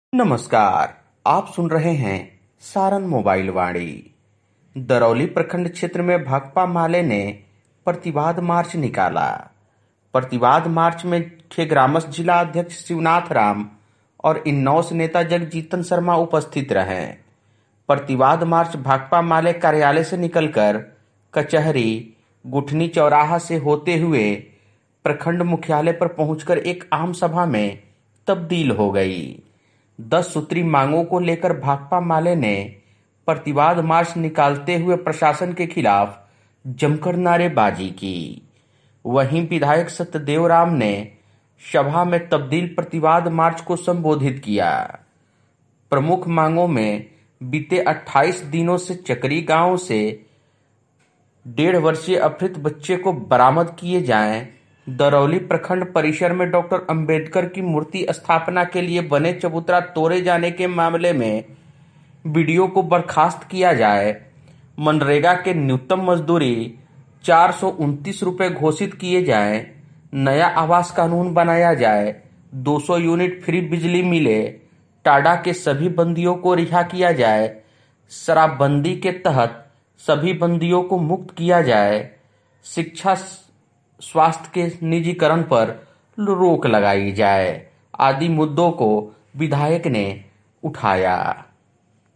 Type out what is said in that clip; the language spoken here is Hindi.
नमस्कार। आप सुन रहे हैं सारण मोबाइल वाणी। दरौली प्रखंड क्षेत्र में भाकपा माले ने प्रतिवाद मार्च निकाला। प्रतिवाद मार्च में ग्रामस्थ जिला अध्यक्ष शिवनाथ राम और इन्नौस नेता जगजीतन शर्मा उपस्थित रहे। प्रतिवाद मार्च भाकपा माले कार्यालय से निकलकर कचहरी गुठनी चौराहा से होते हुए प्रखंड मुख्यालय पर पहुंचकर एक आम सभा में तब्दील हो गई। 10 सूत्री मांगों को लेकर भाकपा माले ने प्रतिवाद मार्च निकालते हुए प्रशासन के खिलाफ जमकर नारेबाजी की। वहीं विधायक सत्यदेव राम ने सभा में तब्दील प्रतिवाद मार्च को संबोधित किया। प्रमुख मांगों में बीते 28 दिनों से चकरी गांव से 1.5 वर्षीय अपहृत बच्चे को बरामद किए जाएं, दरौली प्रखंड परिसर में डॉक्टर अंबेडकर की मूर्ति स्थापना के लिए बने चबूतरा तोड़े जाने के मामले में बीडीओ को बर्खास्त किया जाए, मनरेगा के न्यूनतम मजदूरी 429 रुपये घोषित किए जाएं, नया आवास कानून बनाया जाए, 200 यूनिट फ्री बिजली मिले, टाडा के सभी बंदियों को रिहा किया जाए, शराबबंदी के तहत सभी बंदियों को मुक्त किया जाए, शिक्षा स्वास्थ्य के निजीकरण पर रोक लगाई जाए आदि मुद्दों को विधायक ने उठाया।